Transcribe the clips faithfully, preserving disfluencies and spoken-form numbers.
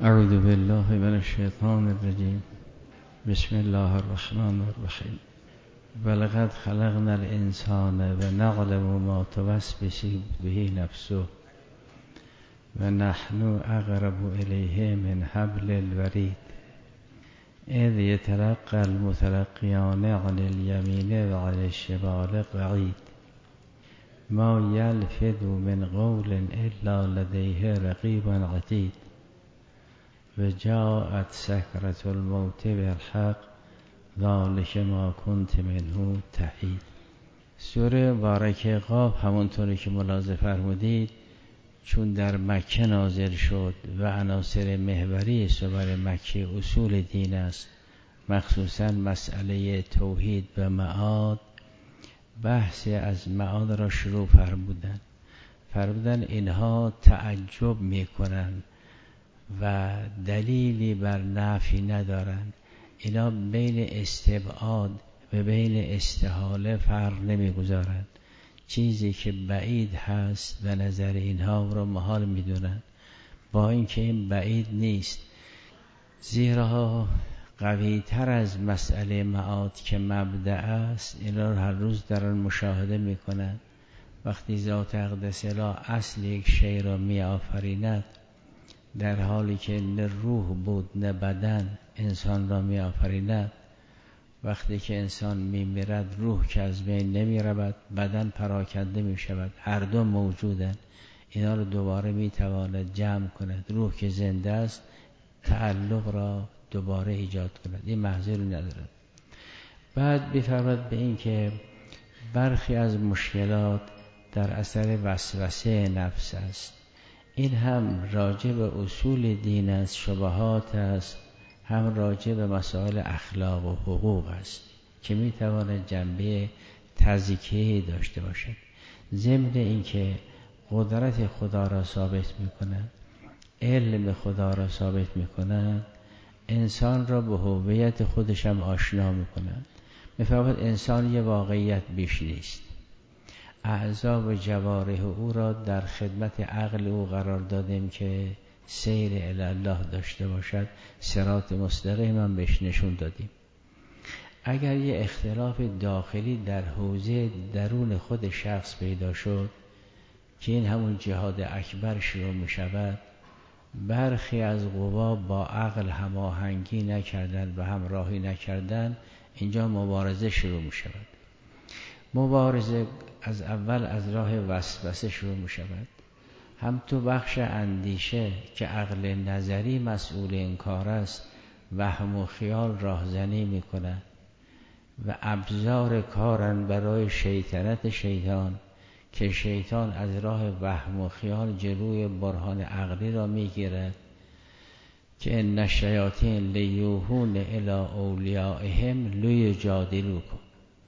اعوذ بالله من الشیطان الرجیم. بسم الله الرحمن الرحیم. ولقد خلقنا الانسان و نعلم ما توسوس به نفسه و نحن اقرب الیه من حبل الورید اذ یتلقى المتلقیان عن الیمین و عن الشمال قعید ما یلفظ من قول الا لدیه رقیب عتید و جاءت سکرة الموت بالحق ذلک ما کنت منه تحید. سوره مبارکه قاف همونطوری که ملاحظه فرمودید چون در مکه نازل شد و عناصر محوری سوره مکه اصول دین است، مخصوصا مسئله توحید و معاد، بحثی از معاد را شروع فرمودند. فرمودند اینها تعجب میکنند و دلیلی بر نفی ندارند. اینا بین استبعاد و بین استحاله فرق نمیگذارند. چیزی که بعید هست به نظر اینها را محال میدونند، با اینکه این بعید نیست، زیرا قوی تر از مسئله معاد که مبدأ است اینا را هر روز دارن مشاهده میکنند. وقتی ذات اقدس اله اصل یک شی را می آفریند، در حالی که نه روح بود نه بدن انسان را می آفریند، وقتی که انسان می میرد روح که از بین نمی رود، بدن پراکنده می شود، هر دو موجودند. اینا رو دوباره می تواند جمع کند. روح که زنده است تعلق را دوباره ایجاد کند. این محضوری ندارد. بعد بی‌فرمد به این که برخی از مشکلات در اثر وسوسه نفس است. این هم راجع به اصول دین است، شبهات است، هم راجع به مسائل اخلاق و حقوق است که میتواند جنبه تزکیه داشته باشد. ضمن اینکه قدرت خدا را ثابت میکنند، علم خدا را ثابت میکنند، انسان را به هویت خودش هم آشنا میکنند. میفرماید انسان یه واقعیت بیش نیست. اعضا و جوارح او را در خدمت عقل او قرار دادیم که سیر الی الله داشته باشد، صراط مستقیم هم بهش نشون دادیم. اگر یه اختلاف داخلی در حوزه درون خود شخص پیدا شد که این همون جهاد اکبر شروع می شود، برخی از قوا با عقل هماهنگی نکردن و همراهی نکردن، اینجا مبارزه شروع می شود. مبارزه از اول از راه وسوسه شروع می شود. هم تو بخش اندیشه که عقل نظری مسئول این کار است، وهم و خیال راهزنی می کند و ابزار کارن برای شیطنت شیطان که شیطان از راه وهم و خیال جلوی برهان عقلی را می گیرد که ان الشیاطین لیوحون الی اولیائهم لیجادلوکم.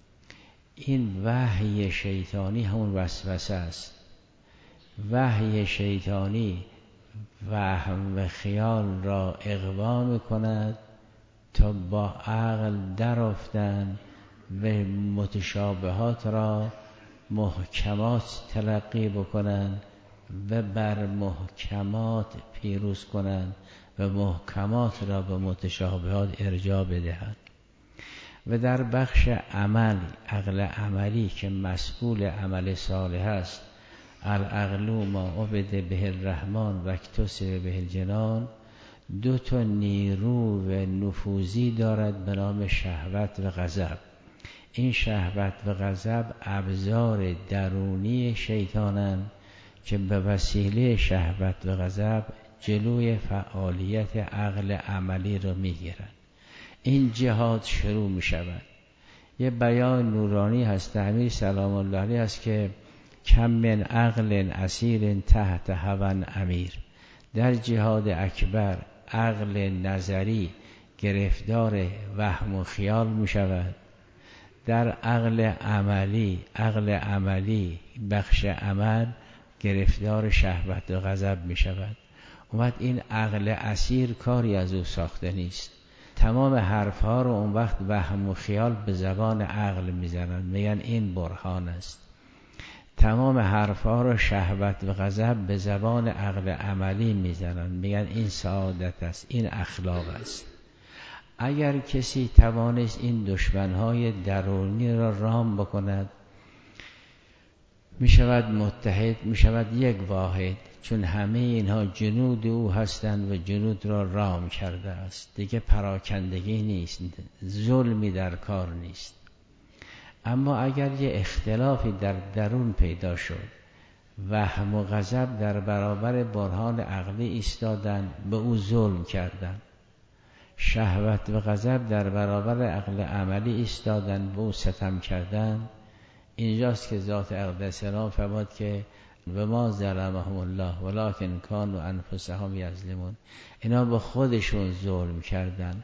این وحی شیطانی همون وسوسه است. وحی شیطانی وهم و خیال را اغوا میکند تا با عقل در افتند و متشابهات را محکمات تلقی بکنند و بر محکمات پیروز کنند و محکمات را به متشابهات ارجاع بدهند. و در بخش عمل، عقل عملی که مسئول عمل صالح است، العقل ما عبد به الرحمن و اکتسب به الجنان، دو تا نیرو و نفوذی دارد به نام شهوت و غضب. این شهوت و غضب ابزار درونی شیطانند که به وسیله شهوت و غضب جلوی فعالیت عقل عملی را میگیرند. این جهاد شروع می شود. یه بیان نورانی هست امیر سلام الله علیه است که کم من عقل اسیر تحت هوى امیر. در جهاد اکبر عقل نظری گرفتار وهم و خیال می شود. در عقل عملی عقل عملی بخش عمل گرفتار شهوت و غضب می شود. اومد این عقل اسیر کاری از او ساخته نیست. تمام حرف ها رو اون وقت وهم و خیال به زبان عقل میزنن، میگن این برهان است. تمام حرفها رو شهوت و غضب به زبان عقل عملی میزنن، میگن این سعادت است، این اخلاق است. اگر کسی توانست این دشمنهای درونی را رام بکند، میشود متحد، میشود یک واحد، چون همه اینها جنود او هستند و جنود را رام کرده است. دیگه پراکندگی نیست، ظلمی در کار نیست. اما اگر یه اختلافی در درون پیدا شد، وهم و غضب در برابر برهان عقلی ایستادن، به او ظلم کردن، شهوت و غضب در برابر عقل عملی ایستادن، به او ستم کردن، اینجاست که ذات اقدس سلام فرمود که و ما ظلمهم الله ولکن کانوا انفسهم یظلمون. اینا به خودشون ظلم کردن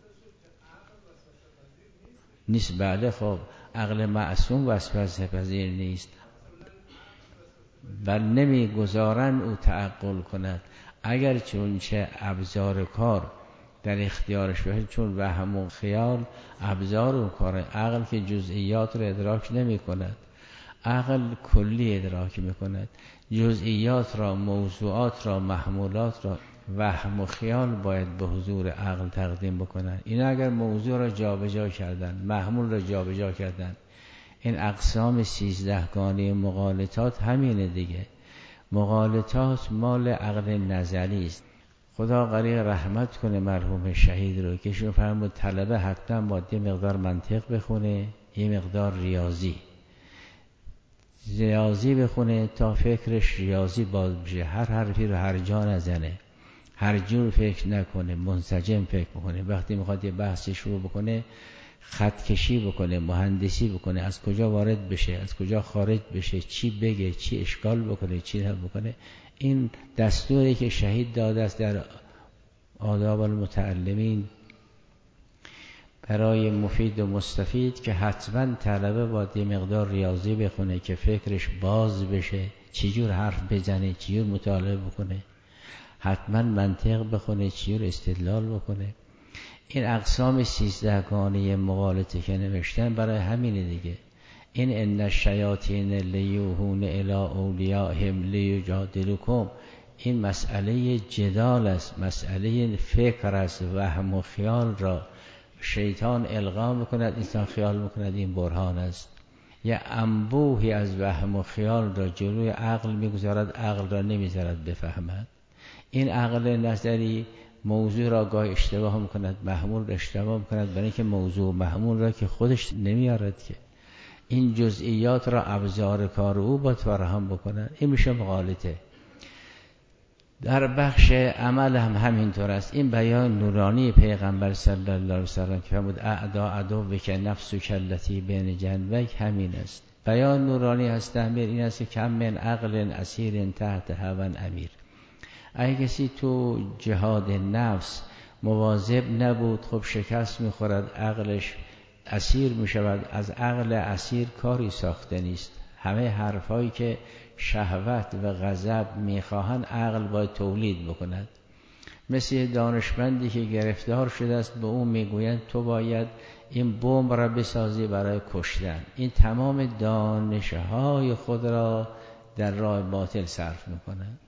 نیست. بله خب عقل معصوم وسوسه پذیر نیست، بل نمیگذارن او تعقل کند. اگر چون چه ابزار کار در اختیارش باشه، چون وهم و خیال ابزار و کار، عقل که جزئیات رو ادراک نمی کند، عقل کلی ادراک می کند. جزئیات را، موضوعات را، محمولات را وهم و خیال باید به حضور عقل تقدیم بکنن. اینا اگر موضوع را جابجا کردن، محمول را جابجا کردن، این اقسام سیزدهگانه مغالطات همینه دیگه. مغالطات مال عقل نظری است. خدا غریق رحمت کنه مرحوم شهید رو که شون فرمود طلبه حتما باید یه مقدار منطق بخونه، یه مقدار ریاضی ریاضی بخونه تا فکرش ریاضی باز بشه، هر حرفی رو هر جا نزنه، هر جور فکر نکنه، منسجم فکر بکنه. وقتی میخواد یه بحثی شروع بکنه، خط کشی بکنه، مهندسی بکنه، از کجا وارد بشه، از کجا خارج بشه، چی بگه، چی اشکال بکنه، چی نه بکنه. این دستوری که شهید داده است در آداب المتعلمین برای مفید و مستفید، که حتما طلبه باید یه مقدار ریاضی بخونه که فکرش باز بشه، چجور حرف بزنه، چجور مطالعه بکنه، حتما منطق بخونه، چجور استدلال بکنه. این اقسام سیزدهگانه مغالطه که نوشتن برای همینه دیگه. این ان الشیاطین لیوحون الی اولیائهم لیجادلوکم، این مسئله جدال است، مسئله فکر است. وهم و خیال را شیطان القا میکند، انسان خیال میکند این برهان است. یه انبوهی از وهم و خیال را جلوی عقل میگذارد، عقل را نمیذارد بفهمد. این عقل نظری موضوع را گاه اشتباه میکند، محمول را اشتباه میکند، برای اینکه موضوع محمول را که خودش نمیارد که این جزئیات را ابزار کار او باید فراهم بکنن. این میشه مغالطه. در بخش عمل هم همینطور است. این بیان نورانی پیغمبر صلی الله علیه وسلم که فرمود اعدا عدو که نفس و کلتی بین جنبک، همین است. بیان نورانی هست تعمیر این است که کم من عقل اسیر تحت هوا امیر. اگه کسی تو جهاد نفس مواظب نبود، خب شکست میخورد، عقلش اسیر میشود. از عقل اسیر کاری ساخته نیست. همه حرفایی که شهوت و غضب میخواهند عقل باید تولید بکند. مثل دانشمندی که گرفتار شده است، به اون میگویند تو باید این بمب را بسازی برای کشتن. این تمام دانشهای خود را در راه باطل صرف میکند،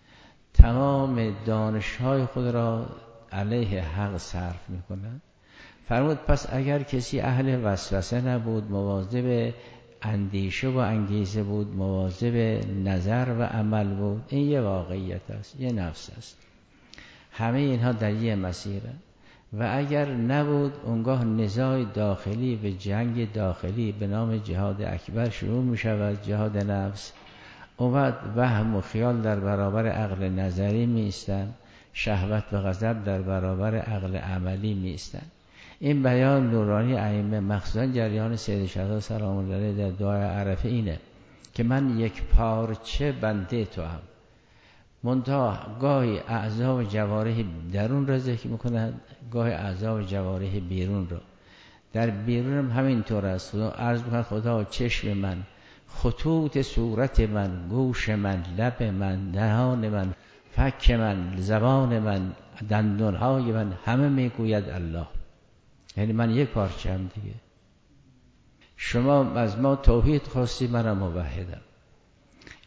تمام دانشهای خود را علیه حق صرف میکند. فرمود پس اگر کسی اهل وسوسه نبود، مواظب اندیشه و انگیزه بود، مواظب نظر و عمل بود، این یه واقعیت است، یه نفس است. همه اینها در یه مسیره. و اگر نبود، اونگاه نزاع داخلی و جنگ داخلی به نام جهاد اکبر شروع می شود، جهاد نفس. اومد وهم و خیال در برابر عقل نظری می ایستن، شهوت و غضب در برابر عقل عملی می ایستن. این بیان نورانی ائمه مخصوصا جریان سید شهدا سلام الله علیه در دعای عرفه اینه که من یک پارچه بنده تو هم. منتها گاهی اعضا و جوارح درون را ذکر میکنند، گاهی اعضا و جوارح بیرون را. در بیرون هم همینطور است. عرض میکنند خدا چشم من، خطوط صورت من، گوش من، لب من، دهان من، فک من، زبان من، دندانهای من، همه میگوید الله. یعنی من یک پارچه هم دیگه. شما از ما توحید خواستی، منم موحدم.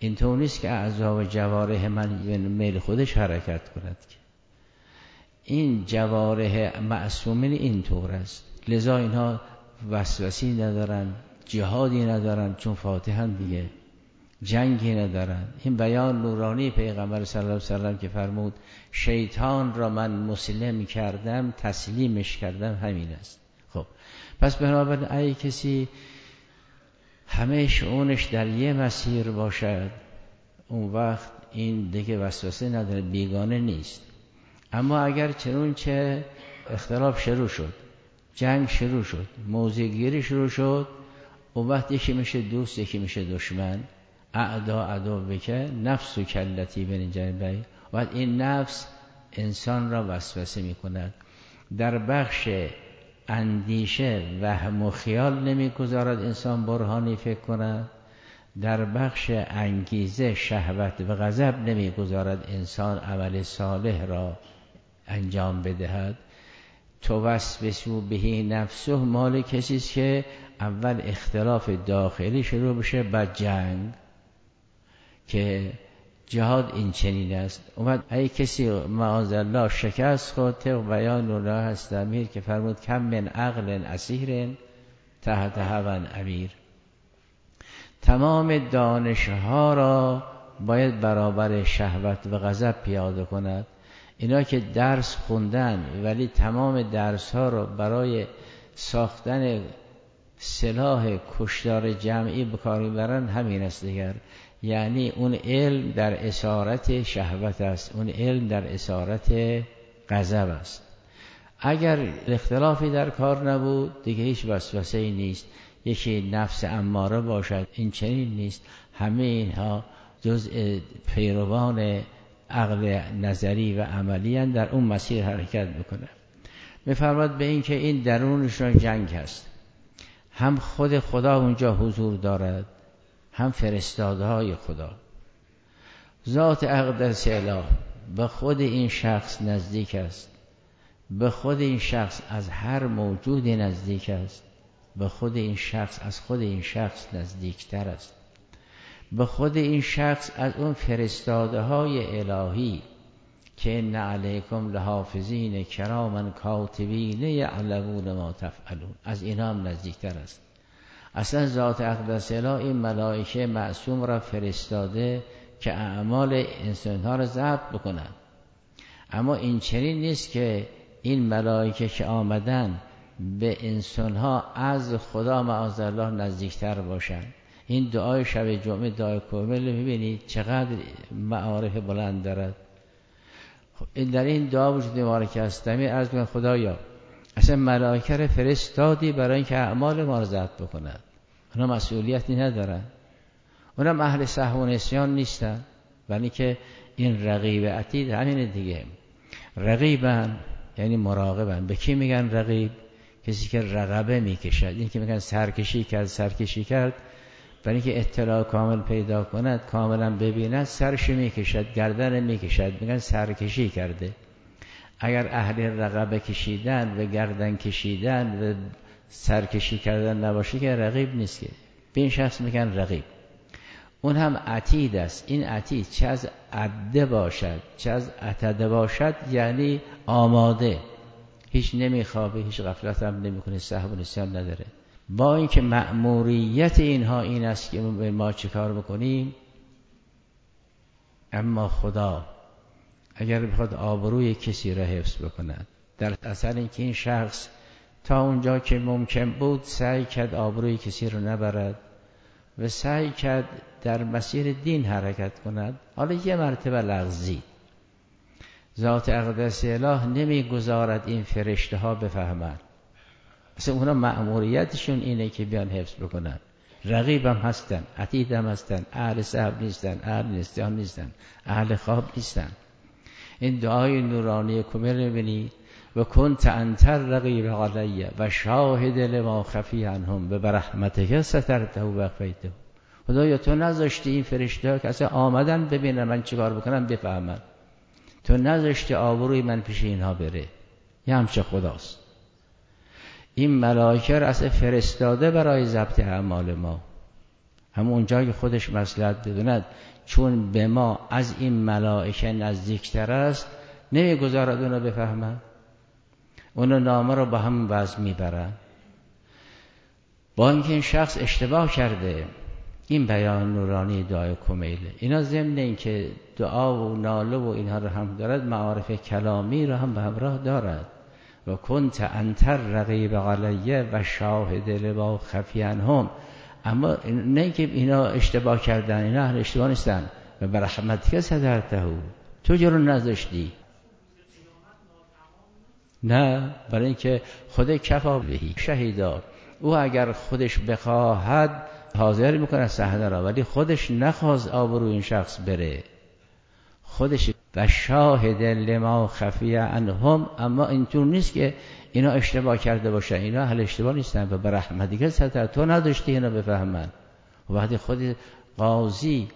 اینطور نیست که اعضا و جوارح من میل خودش حرکت کند که این جوارح معصومین اینطور است. لذا اینها وسوسی ندارن، جهادی ندارن، چون فاتحن دیگه، جنگی ندارن. این بیان نورانی پیغمبر صلی الله علیه وسلم که فرمود شیطان را من مسلم کردم تسلیمش کردم، همین است. خب پس بنابراین ای کسی همه شؤونش در یه مسیر باشد، اون وقت این دیگه وسوسه نداره، بیگانه نیست. اما اگر چنون چه اختلاف شروع شد، جنگ شروع شد، موضع گیری شروع شد، اون وقت یکی میشه دوست، یکی میشه دشمن. اعدا عدو بکه نفس و کلتی بین جنبی. و این نفس انسان را وسوسه میکند، در بخش اندیشه وهم و خیال نمیگذارد انسان برهانی فکر کند، در بخش انگیزه شهوت و غضب نمیگذارد انسان عمل صالح را انجام بدهد. توسوس به نفسه مال کسی است که اول اختلاف داخلی شروع بشه، بعد جنگ، که جهاد این چنین است. اومد ای کسی معاذالله شکست خود، طبق بیان الله هستمیر که فرمود کم من عقل اسیر تحت هوی امیر. تمام دانشها را باید برابر شهوت و غضب پیاده کند. اینا که درس خوندن ولی تمام درس ها را برای ساختن سلاح کشتار جمعی بکار میبرن، همین است دیگر. یعنی اون علم در اسارت شهوت است، اون علم در اسارت غضب است. اگر اختلافی در کار نبود دیگه هیچ وسوسه‌ای نیست. یکی نفس اماره باشد، این چنین نیست. همه اینها جزء پیروان عقل نظری و عملی هستند، در اون مسیر حرکت میکنه. میفرماد به این که این درونشون جنگ هست، هم خود خدا اونجا حضور دارد، هم فرستاده های خدا. ذات اقدس اله به خود این شخص نزدیک است، به خود این شخص از هر موجودی نزدیک است، به خود این شخص از خود این شخص نزدیکتر است، به خود این شخص از اون فرستاده های الهی که ان علیکم لحافظین کراما کاتبین یعلمون ما تفعلون، از اینا هم نزدیکتر است. اصلا ذات اقدس اله این ملائکه معصوم را فرستاده که اعمال انسانها را ضبط بکنند. اما این چنین نیست که این ملائکه که آمدن به انسانها از خدا معاذالله نزدیکتر باشند. این دعای شب جمعه، دعای کامل، ببینید چقدر معارف بلند دارد. خب در این دعا وجود مبارک هستمی عرض می‌کنم خدایا اصلا ملائکه را فرستادی برای اینکه اعمال ما را ضبط بکند. اونا مسئولیتی ندارن، اونا اهل سهو و نسیان نیستن، ولی که این رقیب عتید همینه دیگه. رقیبن یعنی مراقبن. به کی میگن رقیب؟ کسی که رقبه میکشد. این که میگن سرکشی کرد سرکشی کرد، برای اینکه اطلاع کامل پیدا کند، کاملا ببیند، سرش میکشد، گردن میکشد، میگن سرکشی کرده. اگر اهل رقبه کشیدن و گردن کشیدن و سرکشی کردن نباشه که رقیب نیست، که به این شخص میگن رقیب. اون هم عتید است. این عتید چه از عده باشد چه از عتده باشد، یعنی آماده، هیچ نمیخوابه، هیچ غفلت هم نمیکنه، سهو و نسیان نداره. با اینکه مأموریت اینها این است که ما چه کار بکنیم، اما خدا اگر بخواد آبروی کسی را حفظ بکند، در اثر اینکه این شخص تا اونجا که ممکن بود سعی کرد آبروی کسی رو نبرد و سعی کرد در مسیر دین حرکت کند، حالا یه مرتبه لغزید، ذات اقدس اله نمیگذارد این فرشته ها بفهمند. اصلا اونا مأموریتشون اینه که بیان حفظ بکنن. رقیب هم هستن، عتید هم هستن، اهل صحب نیستن، اهل نسیان نیستن، اهل خواب نیستن. این دعای نورانی کمل ببینید و کنت انتر رقیب علیه و شاهد لما خفی عنهم و برحمتک سترته و اخفیته. خدایا تو نذاشتی این فرشته ها که اصلا آمدن ببینن من چیکار بکنم بفهمن، تو نذاشتی آبروی من پیش اینها بره. یه همچه خداست. این ملائکه را اصلا فرستاده برای ضبط اعمال ما، همون اونجا که خودش مصلحت بدوند چون به ما از این ملائکه نزدیکتر است نمیگذارد اونو بفهمن، اونو نامه رو با هم وزن میبرن. با اینکه این شخص اشتباه کرده. این بیان نورانی دعای کمیله. اینا ضمن این که دعا و ناله و اینها رو هم دارد، معارف کلامی رو هم به همراه دارد. و کنت انتر رقیب علیه و شاهد لما خفی عنهم. اما نه که اینا اشتباه کردن، اینا اهل اشتباه نیستن. و برحمتک سترته، تو جلو نذاشتی. نه، برای اینکه خود کفا بهی شهیدا، او اگر خودش بخواهد حاضر میکنه صحنه را، ولی خودش نخواست آبروی این شخص بره، خودش و شاهد لما خفی عنهم. اما اینطور نیست که اینا اشتباه کرده باشن، اینا اهل اشتباه نیستن. و برحمتک سترته، تو نداشتی اینا بفهمن. و وقتی خود قاضی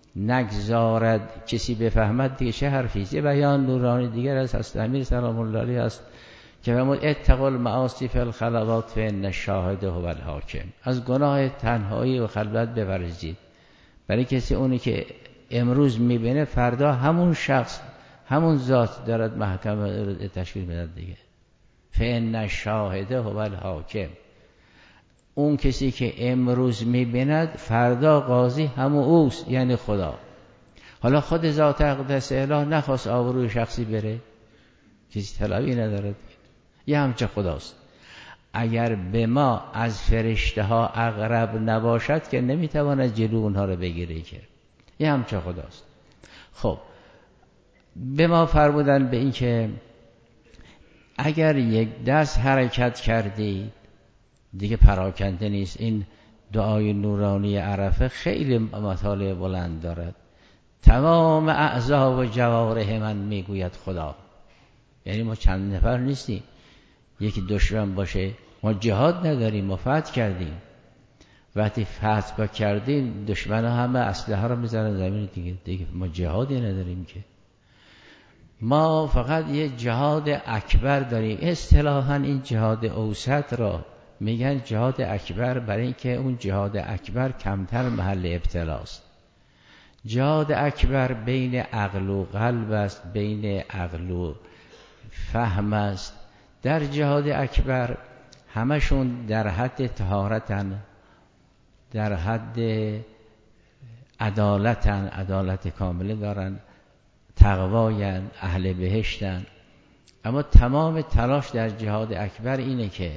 نگذارد کسی بفهمد دیگه چه حرفی؟ یه بیان نورانی دیگر از حضرت امیر سلام الله علیه است که فرمود اتقوا المعاصی فی الخلوات فان الشاهد هو الحاکم. از گناه تنهایی و خلوت بپرهیزید، برای کسی اونی که امروز میبینه فردا همون شخص همون ذات دارد محکمه تشکیل میداد دیگه. فان الشاهد هو الحاکم، اون کسی که امروز میبیند فردا قاضی همون اوست، یعنی خدا. حالا خود ذات اقدس اله نخواست آبروی شخصی بره، کسی طلبی ندارد، یه همچه خداست. اگر به ما از فرشته ها اقرب نباشد که نمیتواند جلو اونها رو بگیره، که یه همچه خداست. خب به ما فرمودن به این که اگر یک دست حرکت کردی دیگه پراکنده نیست. این دعای نورانی عرفه خیلی مطالب بلند دارد. تمام اعضا و جوارح من میگوید خدا. یعنی ما چند نفر نیستیم، یکی دشمن باشه، ما جهاد نداریم، ما فتح کردیم. وقتی فتح کردیم دشمن ها همه اسلحه رو میزنن زمین دیگه، دیگه ما جهادی نداریم که. ما فقط یه جهاد اکبر داریم. اصطلاحاً این جهاد اوسط را میگن جهاد اکبر، برای اینکه اون جهاد اکبر کمتر محل ابتلاست. جهاد اکبر بین عقل و قلب است، بین عقل و فهم است. در جهاد اکبر همشون در حد طهارتن، در حد عدالتن، عدالت کامله دارن، تقواین، اهل بهشتن. اما تمام تلاش در جهاد اکبر اینه که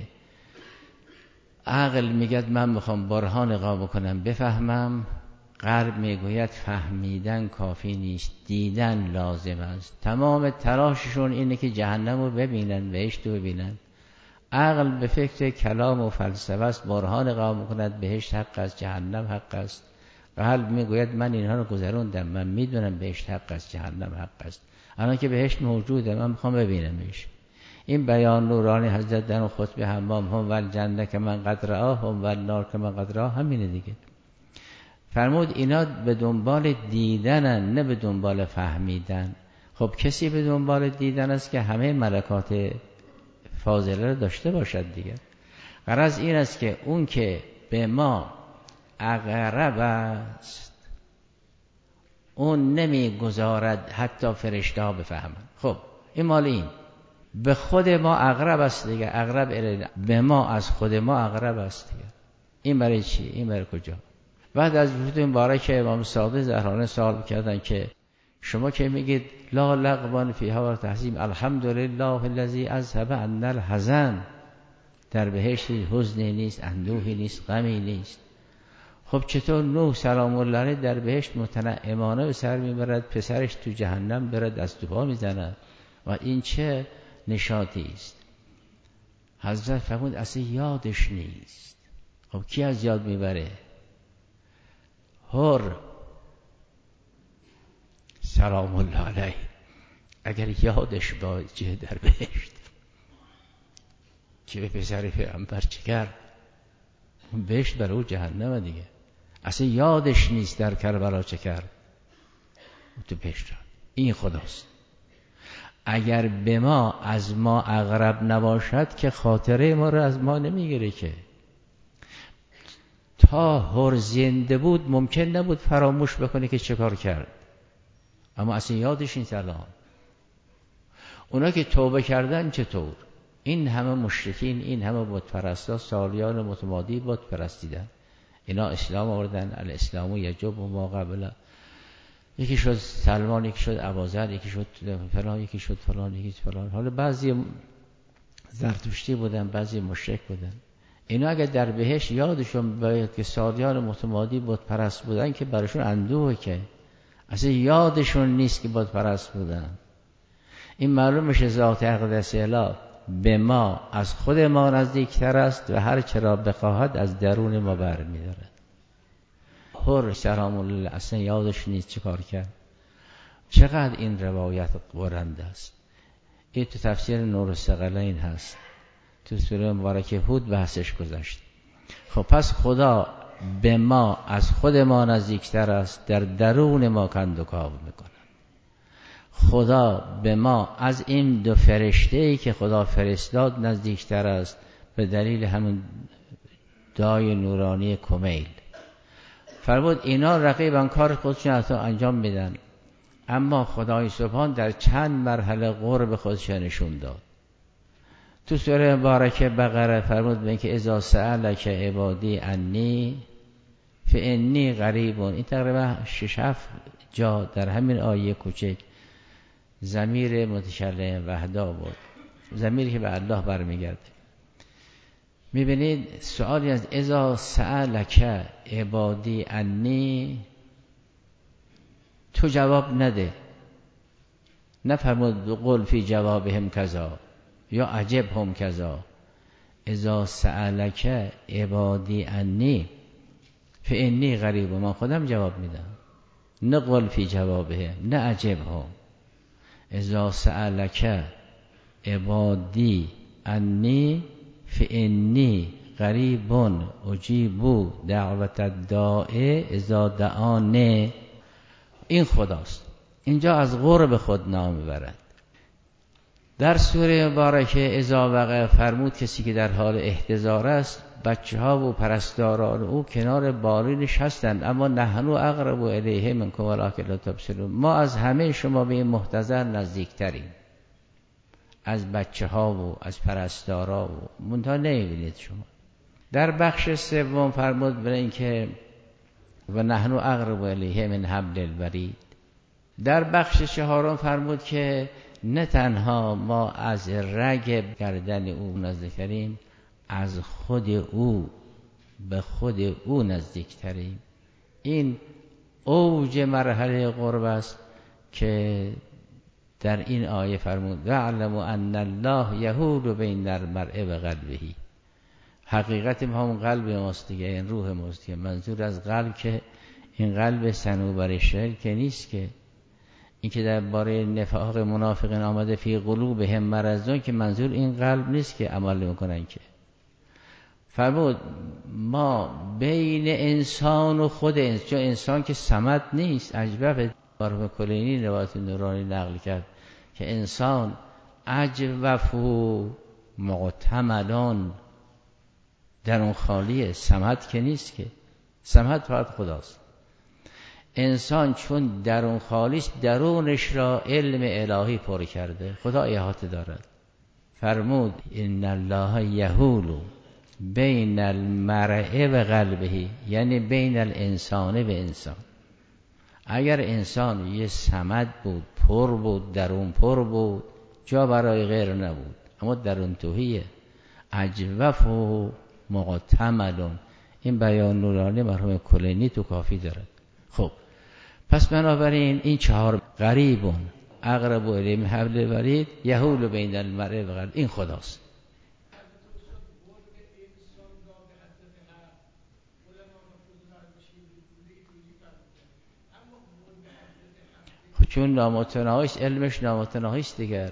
عقل میگه من میخوام برهان اقامه کنم بفهمم، قلب میگوید فهمیدن کافی نیست، دیدن لازم است. تمام تلاششون اینه که جهنم رو ببینن، بهشت رو ببینن. عقل به فکر کلام و فلسفه است، برهان اقامه کند بهشت حق است، جهنم حق است. قلب میگوید من اینها رو گذروندم، من میدونم بهشت حق است، جهنم حق است، الان که بهشت موجوده من میخوام ببینمش. این بیان نورانی حضرت در خطبه حمام هم ول جنه که من قد رآه هم ول نار که من قد رآه همینه دیگه. فرمود اینا به دنبال دیدنن، نه به دنبال فهمیدن. خب کسی به دنبال دیدن است که همه ملکات فاضله رو داشته باشد دیگه. غرض این است که اون که به ما اقرب است اون نمیگذارد حتی فرشته ها بفهمن. خب این مال این به خود ما اقرب است دیگه. اقرب الی به ما از خود ما اقرب است دیگه. این برای چی؟ این برای کجا؟ بعد از وجود مبارک امام صادق زهرانه سوال کردن که شما که میگید لا لغو فیها و تحزیم، الحمدلله الذی اذهب عنا الحزن، در بهشت حزنی نیست، اندوهی نیست، غمی نیست. خب چطور نوح سلام الله علیه در بهشت متنعمانه به سر میبرد، پسرش تو جهنم برد از تو پا میزند و این چه نشاطی است؟ حضرت فرمود اصلا یادش نیست. خب کی از یاد میبره؟ هر سلام الله علیه اگر یادش باشه در بهشت که به پسر پیغمبر چه کرد، اون بهشت برای او جهنم دیگه. اصلا یادش نیست در کربلا چه کرد، تو بهشت. این خداست. اگر به ما از ما اقرب نباشد که خاطره ما رو از ما نمیگیره که. تا هر زنده بود ممکن نبود فراموش بکنه که چه کار کرد، اما اصلا یادش نیست الان. اونا که توبه کردن چطور؟ این همه مشرکین، این همه بت پرستا سالیان متمادی بت پرستیدن، اینا اسلام آوردن. الاسلام یجب ما قبله. یکی شد سلمان، یکی شد ابوذر، یکی شد فلان، یکی شد فلان، یکی شد فلان. حالا بعضی زرتشتی بودن، بعضی مشرک بودن. اینا اگر در بهشت یادشون باید که سالیان متمادی بت پرست بودن که براشون اندوه، که اصلا یادشون نیست که بت پرست بودن. این معلوم میشه ذات اقدس اله به ما از خود ما نزدیکتر است و هر چرا بخواهد از درون ما برمی‌دارد. هر سلام الله اصلا یادش نیست چه کار کرد. چقدر این روایت برنده است. این تو تفسیر نور الثقلین هست، تو سوره مبارکه هود بحثش گذشت. خب پس خدا به ما از خود ما نزدیکتر است، در درون ما کند و کاو میکنه. خدا به ما از این دو فرشته‌ای که خدا فرستاد نزدیکتر است، به دلیل همون دای نورانی کمیل. فرمود اینا رقیبن، کار خودشون حتی انجام میدن، اما خدای سبحان در چند مرحله قرب خودش نشون داد. تو سوره مبارکه بقره فرمود به اینکه اذا سألک عبادی عنی فانی قریب. این تقریبا شش هفت جا در همین آیه کوچک ضمیر متکلم وحدا بود، ضمیری که به الله برمیگرده. میبینید سوالی از اذا سألک عبادی عنی، تو جواب نده، نفرمود قل فی جوابهم کذا یا عجب هم کذا. اذا سألک عبادی عنی فانی قریب، من خودم جواب میدم، نه قل فی جوابهم نه عجب هم. اذا سألک عبادی عنی فانی قریب اجیب دعوت الداع اذا دعانه. این خداست. اینجا از قرب خود نام میبرد. در سوره مبارکه اذا وقع فرمود کسی که در حال احتضار است، بچه ها و پرستاران او کنار بالینش هستند، اما نحن اقرب الیه منکم ولکن لا تبصرون. ما از همه شما به این محتضر نزدیکتریم، از بچه ها و از پرستارا و منتها نمیبینید شما. در بخش سوم فرمود برای اینکه و نحن اقرب الیه من حبل الورید. در بخش چهارم فرمود که نه تنها ما از رگ گردن او نزدیکتریم، از خود او به خود او نزدیکتریم. این اوج مرحله قرب است که در این آیه فرمود و علموا ان الله یحول بین المرء و قلبه. حقیقت ما همون قلب ماست دیگه، این روح ماست دیگه. منظور از قلب که این قلب صنوبر شرک که نیست، که این که درباره نفاق منافقین آمده فی قلوبهم مرض، که منظور این قلب نیست که عمل میکنن. که فرمود ما بین انسان و خود انسان، چون انسان که صمد نیست. عجبه مرحوم کلینی روایت نورانی نقل کرد که انسان عجوف و معتملان، در اون خالیه، صمد که نیست. که صمد فقط خداست. انسان چون درون خالیست، درونش را علم الهی پر کرده، خدا احاطه دارد. فرمود ان الله یحول بین المرء و قلبه، یعنی بین الانسان و انسان. اگر انسان یه صمد بود، پر بود، درون پر بود، جا برای غیر نبود، اما درون توهیه، عجوف و معتملون. این بیان نورانی مرحوم کلینی تو کافی دارد. خب پس بنابراین این چهار قریبون اقرب الیه من حبل الورید یحول بین المرء و قلب، این خداست. چون نامتناهیست، علمش نامتناهیست دیگر.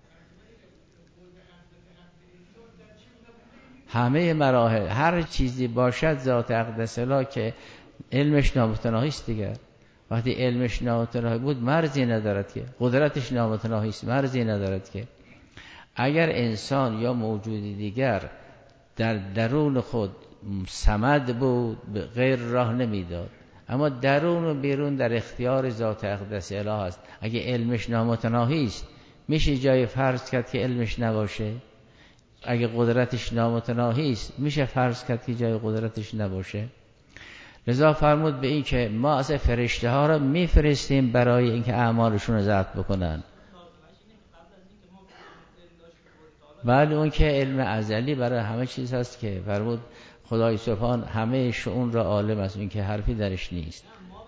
همه مراحل هر چیزی باشد ذات اقدس اله که علمش نامتناهیست دیگر. وقتی علمش نامتناهی بود مرزی ندارد، که قدرتش نامتناهیست مرزی ندارد. که اگر انسان یا موجود دیگر در درون خود صمد بود، غیر راه نمیداد. اما درون و بیرون در اختیار ذات اقدس اله است. اگه علمش نامتناهی است میشه جای فرض کرد که علمش نباشه؟ اگه قدرتش نامتناهی است میشه فرض کرد که جای قدرتش نباشه؟ لذا فرمود به این که ما از فرشته ها را میفرستیم برای اینکه اعمالشون رو ضبط بکنن. بله اون که علم ازلی برای همه چیز هست که فرمود خدای سبحان همه شؤون را عالم است، این که حرفی درش نیست.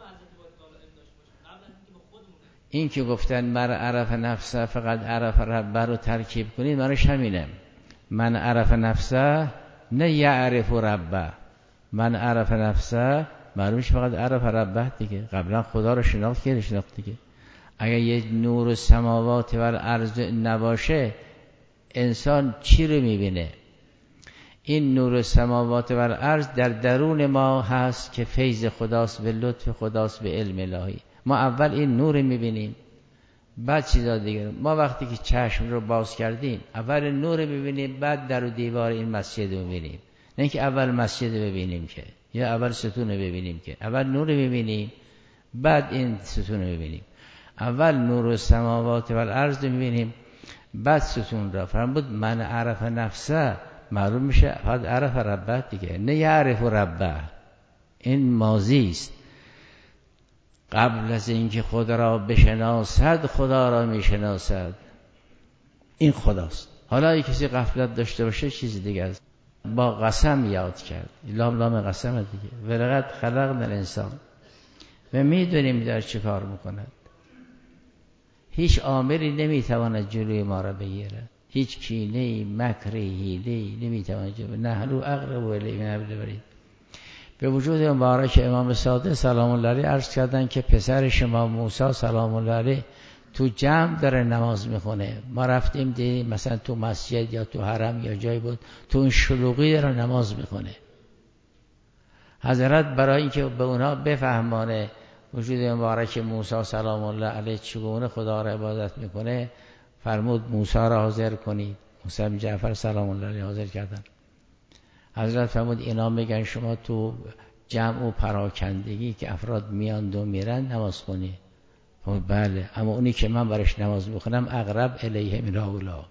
این که گفتن من عرف نفسه فقط عرف ربه رو ترکیب کنید، منش همینه. من عرف نفسه نه یعرف ربه، من عرف نفسه معلومش فقط عرف ربه دیگه، قبلا خدا رو شناخت که شناخت دیگه. اگر یه نور سماوات و الارض نباشه انسان چی رو میبینه؟ این نور سماوات و الارض در درون ما هست که فیض خداست، به لطف خداست، به علم الهی. ما اول این نور میبینیم بعد چیزا دیگه. ما وقتی که چشم رو باز کردیم اول نور میبینیم بعد در و دیوار این مسجد رو میبینیم، نه اینکه اول مسجد ببینیم که، یا اول ستون رو ببینیم که. اول نور میبینیم بعد این ستون رو میبینیم. اول نور سماوات و الارض میبینیم بعد ستون را. فرمود من عرف نفسه معلوم میشه فقط عرف ربه دیگه، نه یعرف ربه. این ماضی است. قبل از اینکه خود را بشناسد خدا را میشناسد. این خداست. حالا اگه کسی غفلت داشته باشه چیز دیگه است. با قسم یاد کرد، لام لام قسم دیگه. ولقد خلقنا الانسان، و میدونیم در چه کار میکند. هیچ عاملی نمیتواند جلوی ما را بگیرد، هیچ کینه‌ای، مکری، حیله‌ای نمیتواند جلوی. نحن اقرب الیه من حبل الورید. به وجود مبارک امام صادق سلام الله علیه عرض کردن که پسر شما موسی سلام الله علیه تو جمع داره نماز میخونه. ما رفتیم دیدیم مثلا تو مسجد یا تو حرم یا جای بود تو این شلوغی داره نماز میخونه. حضرت برای اینکه به اونا بفهمانه وجود مبارک موسی سلام الله علیه چگونه خدا را عبادت میکنه، فرمود موسی را حاضر کنید. موسی بن جعفر سلام الله علیه حاضر کردن. حضرت فرمود اینا میگن شما تو جمع و پراکندگی که افراد میاند و میرن نماز کنی. فرمود بله، اما اونی که من برش نماز میخونم اقرب الیه من هؤلاء،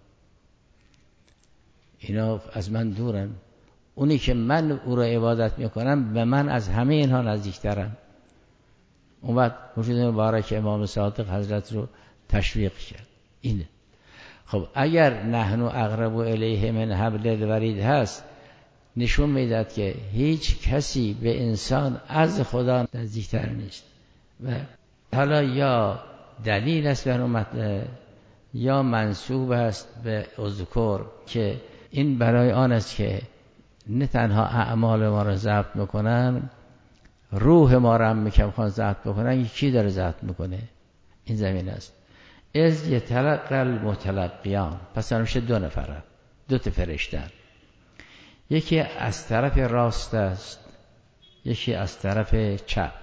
اینا از من دورن. اونی که من او را عبادت میکنم به من از همه اینها نزدیکترن. اون وقت وجود مبارک امام صادق حضرت رو تشویق کرد. اینه. خب اگر نحن اقرب الیه من حبل الورید هست، نشون میداد که هیچ کسی به انسان از خدا نزدیکتر نیست. و حالا یا دلیل است بر مطلب یا منسوب است به اذکر که این برای آن است که نه تنها اعمال ما را ضبط میکنن، روح ما را هم میخوان ضبط بکنن. کی داره ضبط میکنه؟ این زمین است. از یتلقی المتلقیان، پس همیشه دو نفره، دو تا فرشته، یکی از طرف راست است یکی از طرف چپ.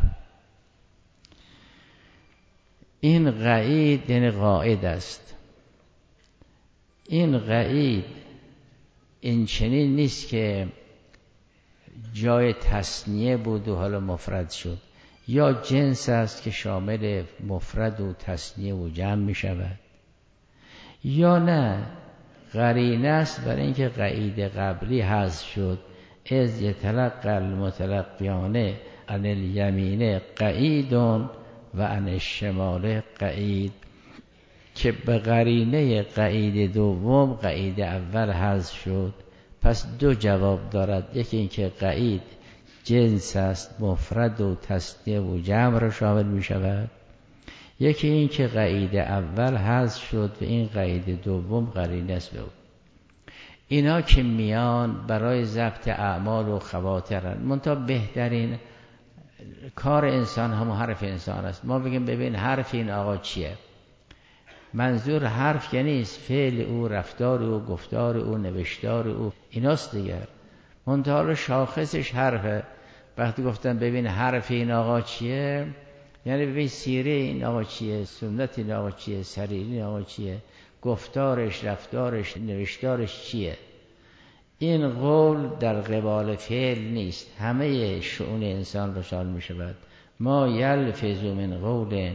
این قعید یعنی قاعد است. این قعید این چنین نیست که جای تثنیه بود و حالا مفرد شد، یا جنس است که شامل مفرد و تثنیه و جمع می شود، یا نه قرینه است برای اینکه قعید قبلی حذف شد. از یتلقی المتلقیان عن الیمین قعید و عن الشمال قعید، که به قرینه قعید دوم قعید اول حذف شد. پس دو جواب دارد، یکی اینکه قعید جنس است، مفرد و تثنیه و جمع را شامل می شود، یکی اینکه قعید اول حذف شد و این قعید دوم قرینه است به او. اینا که میان برای ضبط اعمال و خواطرن. منتها بهترین کار انسان همون حرف انسان است. ما بگیم ببین حرف این آقا چیه؟ منظور حرف یعنی فعل او، رفتار او، گفتار او، نوشتار او، ایناست دیگر. منتها شاخصش حرفه. وقتی گفتن ببین حرف این آقا چیه، یعنی ببین سیره این آقا چیه، سنت این آقا چیه، سریری این آقا چیه، گفتارش، رفتارش، نوشتارش چیه. این قول در قبال فعل نیست، همه شؤون انسان رو شامل می شود. ما یلفظ من قول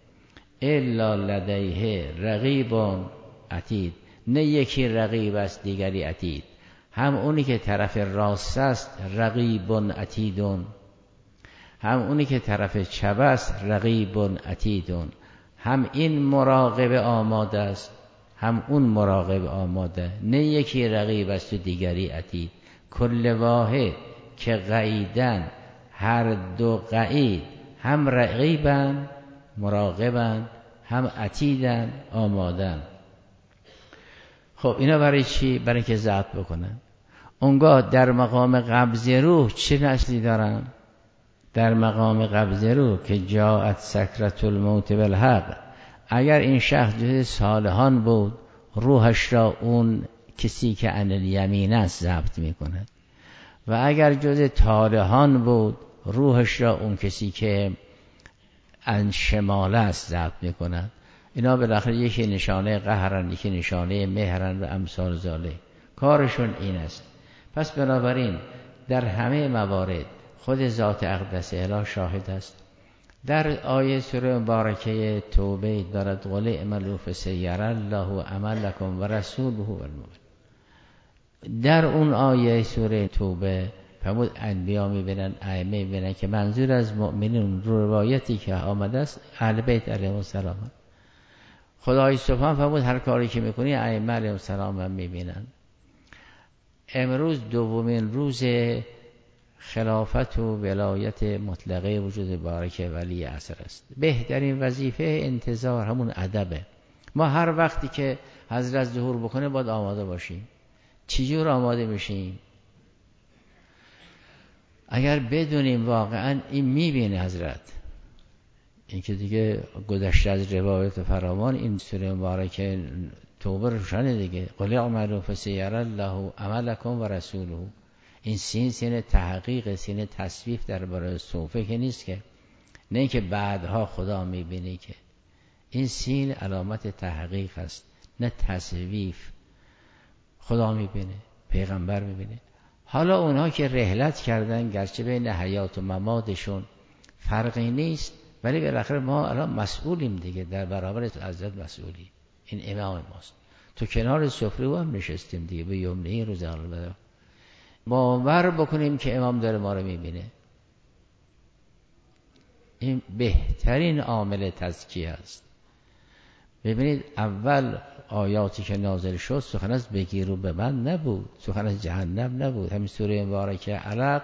الا لدیه رقیب عتید. نه یکی رقیب است دیگری عتید، هم اونی که طرف راست است رقیب عتیدون، هم اونی که طرف چپ است رقیب عتیدون. هم این مراقب آماده است، هم اون مراقب آماده. نه یکی رقیب است و دیگری عتید. کل واحد که قعیدن، هر دو قعید هم رقیبن مراقبن، هم عتیدن آمادن. خب اینا برای چی؟ برای اینکه ضبط بکنن. اونگاه در مقام قبض روح چه نسلی دارن؟ در مقام قبض روح که جاءت سکرة الموت بالحق، اگر این شخص جز صالحان بود روحش را اون کسی که عن الیمین است ضبط میکند، و اگر جز طالحان بود روحش را اون کسی که عن شمال است ضبط میکند. اینا بالاخره یکی نشانه قهرن، یکی نشانه مهرن و امثال ذالک. کارشون این است. پس بنابراین در همه موارد خود ذات اقدس الهی شاهد است. در آیه سوره مبارکه توبه دارد قل اعملوا فسیری الله عملکم و رسوله والمؤمنون. در اون آیه سوره توبه فرمود انبیا میبینن، ائمه میبینن که منظور از مؤمنین روایتی که آمده است اهل بیت علیهم السلام. خدای سبحان فرمود هر کاری که میکنی ائمه علیهم السلام هم میبینن. امروز دومین روز خلافت و ولایت مطلقه وجود بارک ولی عصر است. بهترین وظیفه انتظار همون ادبه. ما هر وقتی که حضرت ظهور بکنه باید آماده باشیم. چجور آماده میشیم؟ اگر بدونیم واقعا این میبینه حضرت، این که دیگه گذشته از روایت فراوان، این سوره مبارکه توبه روشنه دیگه. قل اعملوا فسیری الله عملکم و رسوله. این سین سین تحقیق، سین تصویف در برای صوفه که نیست، که نه اینکه بعدها خدا میبینی، که این سین علامت تحقیق است نه تصویف. خدا میبینه، پیغمبر میبینه. حالا اونها که رحلت کردن گرچه بین حیات و مماتشون فرقی نیست، ولی بالاخره ما الان مسئولیم دیگه، در برابر حضرت مسئولی. این امام ماست. تو کنار سفره او هم نشستیم دیگه، به یمنه روز البدا. باور بکنیم که امام داره ما رو میبینه. این بهترین عامل تزکیه است. ببینید اول آیاتی که نازل شد سخن از بگیر و ببند نبود، سخن از جهنم نبود. همین سوره مبارکه علق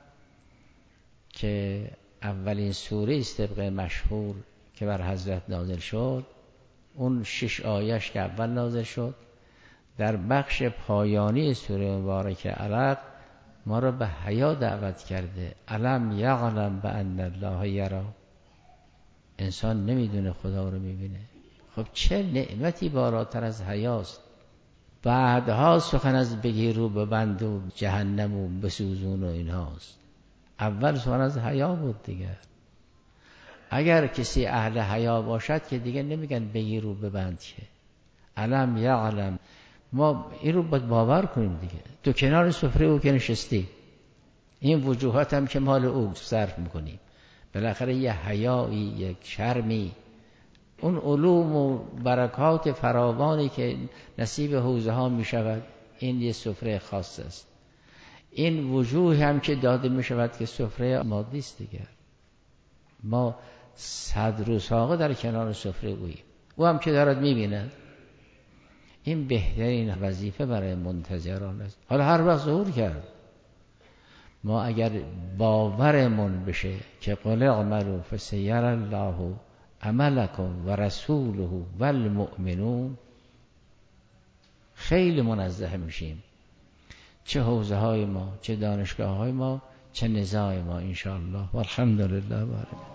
که اولین سوره است طبق مشهور که بر حضرت نازل شد، اون شش آیش که اول نازل شد، در بخش پایانی سوره مبارکه علق ما رو به حیا دعوت کرده. الم یعلم بان الله یری. انسان نمیدونه خدا رو میبینه. خب چه نعمتی بالاتر از حیاست. بعدها سخن از بگیر و ببند و جهنم و بسوزون و اینهاست. اول سخن از حیا بود دیگه. اگر کسی اهل حیا باشد که دیگه نمیگن بگیر و ببند، که الم یعلم. ما این رو باید باور کنیم دیگه. تو کنار سفره او که نشستی، این وجوهات هم که مال او صرف میکنیم، بالاخره یه حیایی، یک شرمی، اون علوم و برکات فراوانی که نصیب حوزه ها می شود، این یه سفره خاص است. این وجوه هم که داده می شود که سفره مادی است دیگه. ما صد روز ساقه در کنار سفره اوییم، او هم که دارد می بیند. این بهترین وظیفه برای منتظران است. حالا هر وقت ظهور کرد، ما اگر باورمون بشه که قل اعملوا فسیری الله عملکم و رسوله والمؤمنون، خیلی منزه میشیم. چه حوزه های ما، چه دانشگاه های ما، چه نزاع ما، انشاءالله. والحمدلله.